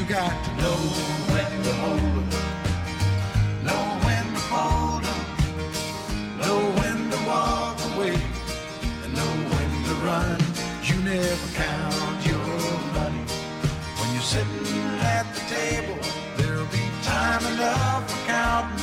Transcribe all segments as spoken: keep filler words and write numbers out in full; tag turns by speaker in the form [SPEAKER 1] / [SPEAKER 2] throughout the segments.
[SPEAKER 1] got to know when to hold 'em, know when to fold 'em, know when to walk away, and know when to run. You never count your money when you're sitting at the table. There'll be time enough for counting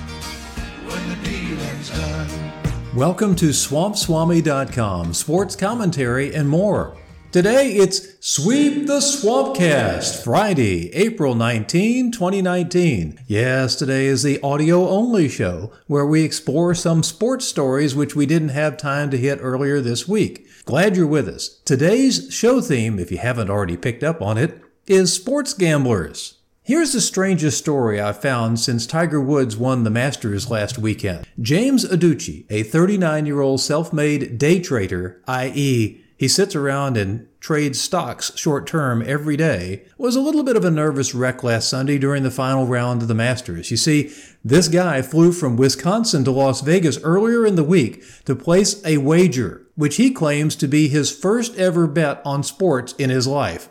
[SPEAKER 1] when the dealing's done.
[SPEAKER 2] Welcome to Swamp Swami dot com, sports commentary and more. Today it's Sweep the Swampcast, Friday, April nineteenth, twenty nineteen. Yes, today is the audio-only show where we explore some sports stories which we didn't have time to hit earlier this week. Glad you're with us. Today's show theme, if you haven't already picked up on it, is sports gamblers. Here's the strangest story I've found since Tiger Woods won the Masters last weekend. James Adducci, a thirty-nine-year-old self-made day trader, that is, he sits around and trades stocks short-term every day, was a little bit of a nervous wreck last Sunday during the final round of the Masters. You see, this guy flew from Wisconsin to Las Vegas earlier in the week to place a wager, which he claims to be his first ever bet on sports in his life.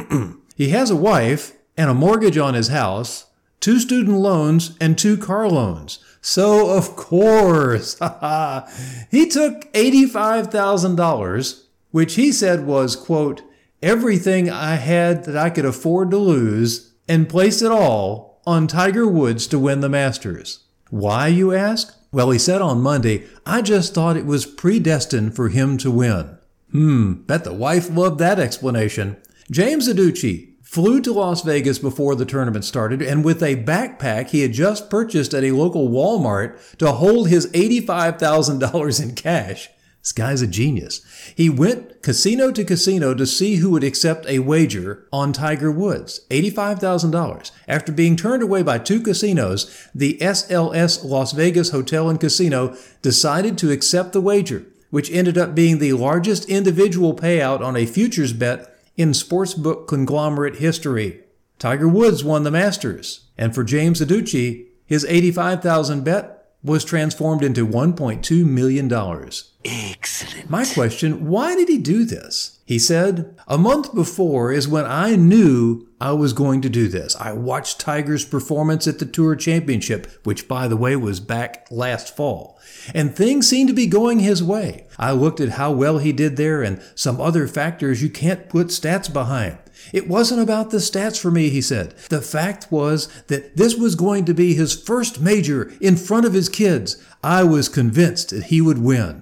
[SPEAKER 2] He has a wife and a mortgage on his house, two student loans, and two car loans. So, of course, he took eighty-five thousand dollars, which he said was, quote, everything I had that I could afford to lose, and placed it all on Tiger Woods to win the Masters. Why, you ask? Well, he said on Monday, I just thought it was predestined for him to win. Hmm, bet the wife loved that explanation. James Adducci flew to Las Vegas before the tournament started, and with a backpack he had just purchased at a local Walmart to hold his eighty-five thousand dollars in cash. This guy's a genius. He went casino to casino to see who would accept a wager on Tiger Woods, eighty-five thousand dollars. After being turned away by two casinos, the S L S Las Vegas Hotel and Casino decided to accept the wager, which ended up being the largest individual payout on a futures bet in sportsbook conglomerate history. Tiger Woods won the Masters, and for James Adducci, his eighty-five thousand dollars bet was transformed into one point two million dollars.
[SPEAKER 3] Excellent.
[SPEAKER 2] My question, why did he do this? He said, a month before is when I knew I was going to do this. I watched Tiger's performance at the Tour Championship, which, by the way, was back last fall, and things seemed to be going his way. I looked at how well he did there and some other factors you can't put stats behind. It wasn't about the stats for me, he said. The fact was that this was going to be his first major in front of his kids. I was convinced that he would win.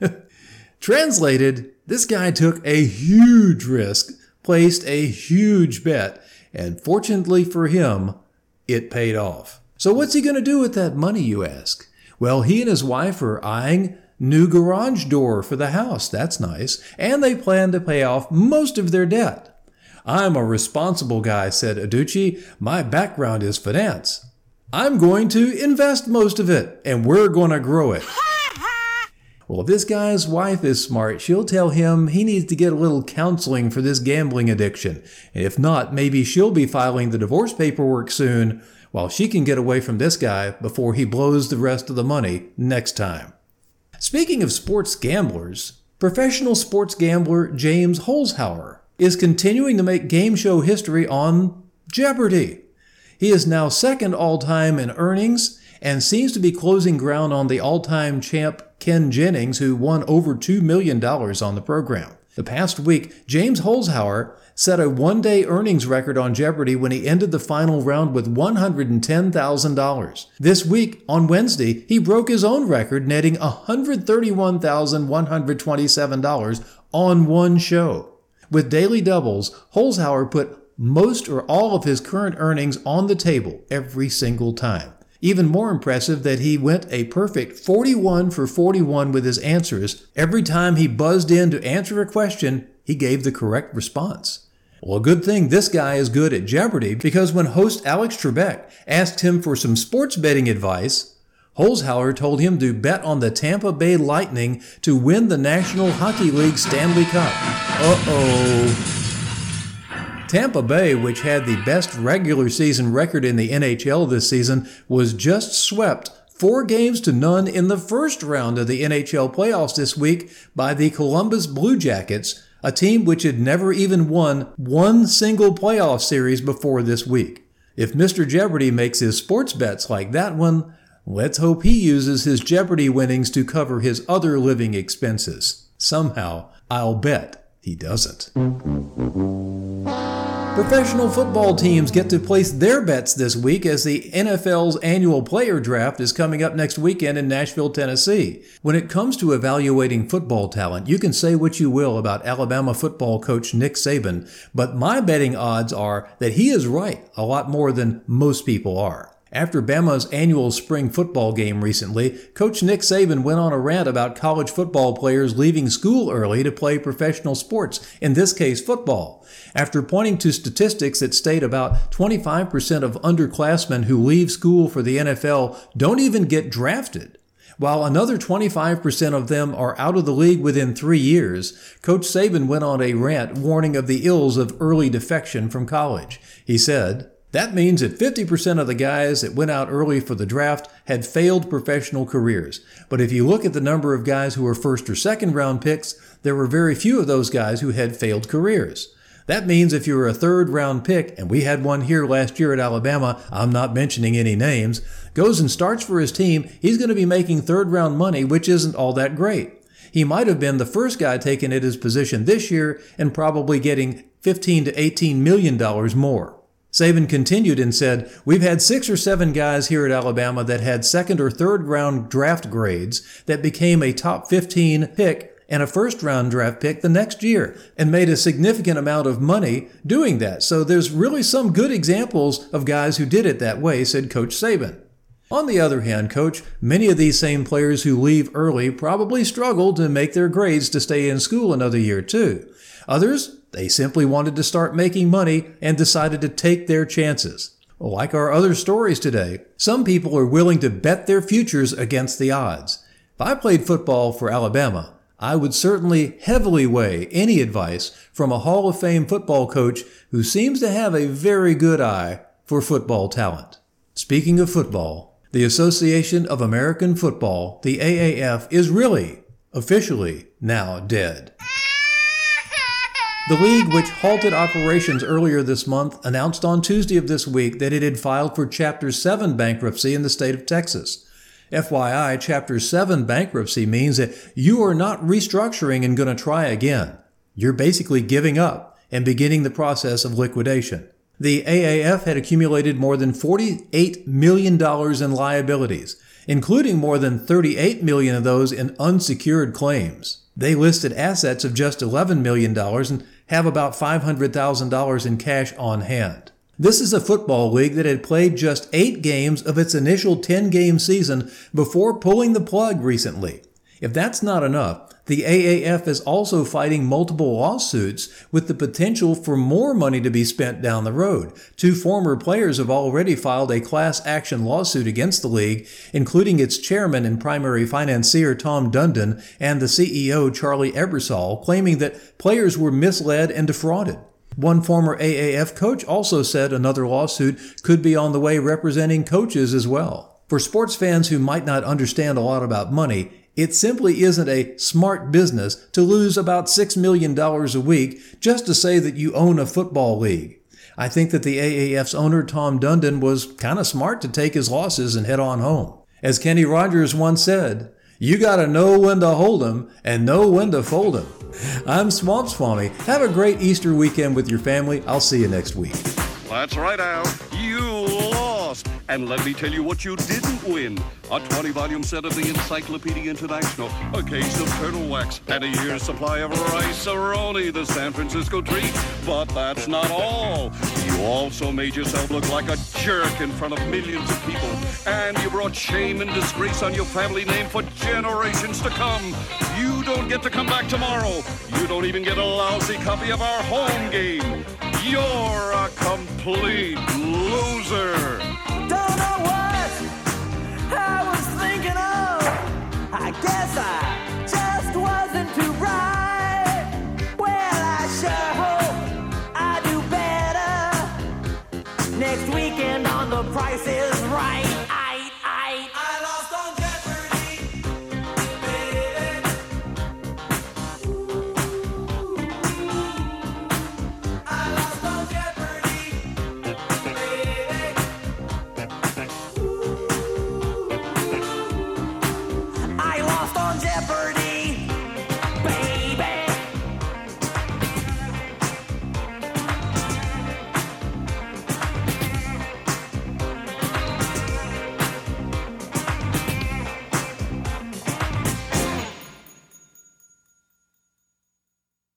[SPEAKER 2] Translated, this guy took a huge risk, placed a huge bet, and fortunately for him, it paid off. So what's he going to do with that money, you ask? Well, he and his wife are eyeing new garage door for the house. That's nice. And they plan to pay off most of their debt. I'm a responsible guy, said Adducci. My background is finance. I'm going to invest most of it, and we're going to grow it. Well, if this guy's wife is smart, she'll tell him he needs to get a little counseling for this gambling addiction. And if not, maybe she'll be filing the divorce paperwork soon, while she can get away from this guy before he blows the rest of the money next time. Speaking of sports gamblers, professional sports gambler James Holzhauer is continuing to make game show history on Jeopardy! He is now second all-time in earnings and seems to be closing ground on the all-time champ Ken Jennings, who won over two million dollars on the program. The past week, James Holzhauer set a one-day earnings record on Jeopardy! When he ended the final round with one hundred ten thousand dollars. This week, on Wednesday, he broke his own record, netting one hundred thirty-one thousand one hundred twenty-seven dollars on one show. With daily doubles, Holzhauer put most or all of his current earnings on the table every single time. Even more impressive that he went a perfect forty-one for forty-one with his answers. Every time he buzzed in to answer a question, he gave the correct response. Well, a good thing this guy is good at Jeopardy! Because when host Alex Trebek asked him for some sports betting advice, Holzhauer told him to bet on the Tampa Bay Lightning to win the National Hockey League Stanley Cup. Uh-oh. Tampa Bay, which had the best regular season record in the N H L this season, was just swept four games to none in the first round of the N H L playoffs this week by the Columbus Blue Jackets, a team which had never even won one single playoff series before this week. If Mister Jeopardy makes his sports bets like that one, let's hope he uses his Jeopardy winnings to cover his other living expenses. Somehow, I'll bet he doesn't. Professional football teams get to place their bets this week as the N F L's annual player draft is coming up next weekend in Nashville, Tennessee. When it comes to evaluating football talent, you can say what you will about Alabama football coach Nick Saban, but my betting odds are that he is right a lot more than most people are. After Bama's annual spring football game recently, Coach Nick Saban went on a rant about college football players leaving school early to play professional sports, in this case football. After pointing to statistics that state about twenty-five percent of underclassmen who leave school for the N F L don't even get drafted, while another twenty-five percent of them are out of the league within three years, Coach Saban went on a rant warning of the ills of early defection from college. He said, "That means that fifty percent of the guys that went out early for the draft had failed professional careers. But if you look at the number of guys who were first or second round picks, there were very few of those guys who had failed careers. That means if you were a third round pick, and we had one here last year at Alabama, I'm not mentioning any names, goes and starts for his team, he's going to be making third round money, which isn't all that great. He might have been the first guy taken at his position this year and probably getting fifteen to eighteen million dollars more." Saban continued and said, "We've had six or seven guys here at Alabama that had second or third round draft grades that became a top fifteen pick and a first round draft pick the next year and made a significant amount of money doing that. So there's really some good examples of guys who did it that way," said Coach Saban. On the other hand, Coach, many of these same players who leave early probably struggled to make their grades to stay in school another year too. Others, they simply wanted to start making money and decided to take their chances. Like our other stories today, some people are willing to bet their futures against the odds. If I played football for Alabama, I would certainly heavily weigh any advice from a Hall of Fame football coach who seems to have a very good eye for football talent. Speaking of football, the Association of American Football, the A A F, is really, officially, now dead. The league, which halted operations earlier this month, announced on Tuesday of this week that it had filed for Chapter seven bankruptcy in the state of Texas. F Y I, Chapter seven bankruptcy means that you are not restructuring and going to try again. You're basically giving up and beginning the process of liquidation. The A A F had accumulated more than forty-eight million dollars in liabilities, including more than thirty-eight million dollars of those in unsecured claims. They listed assets of just eleven million dollars and have about five hundred thousand dollars in cash on hand. This is a football league that had played just eight games of its initial ten-game season before pulling the plug recently. If that's not enough, the A A F is also fighting multiple lawsuits with the potential for more money to be spent down the road. Two former players have already filed a class action lawsuit against the league, including its chairman and primary financier Tom Dundon and the C E O Charlie Ebersol, claiming that players were misled and defrauded. One former A A F coach also said another lawsuit could be on the way representing coaches as well. For sports fans who might not understand a lot about money, it simply isn't a smart business to lose about six million dollars a week just to say that you own a football league. I think that the A A F's owner, Tom Dundon, was kind of smart to take his losses and head on home. As Kenny Rogers once said, "You gotta know when to hold 'em and know when to fold 'em." I'm Swamp Swami. Have a great Easter weekend with your family. I'll see you next week.
[SPEAKER 3] That's right, Al. You lost. And let me tell you what you didn't win. A twenty-volume set of the Encyclopedia International, a case of turtle wax, and a year's supply of rice-a-roni, the San Francisco treat. But that's not all. You also made yourself look like a jerk in front of millions of people. And you brought shame and disgrace on your family name for generations to come. You don't get to come back tomorrow. You don't even get a lousy copy of our home game. You're a complete loser.
[SPEAKER 4] Don't know what I was thinking of. I guess I just wasn't too bright. Well, I sure hope I do better next weekend on The Price is Right.